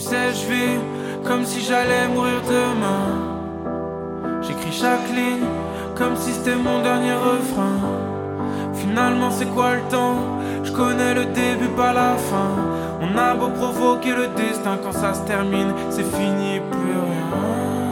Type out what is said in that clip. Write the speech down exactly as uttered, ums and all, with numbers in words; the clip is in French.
sais, je vis comme si j'allais mourir demain. J'écris chaque ligne comme si c'était mon dernier refrain. Finalement c'est quoi le temps? Je connais le début pas la fin. On a beau provoquer le destin, quand ça se termine c'est fini, plus rien.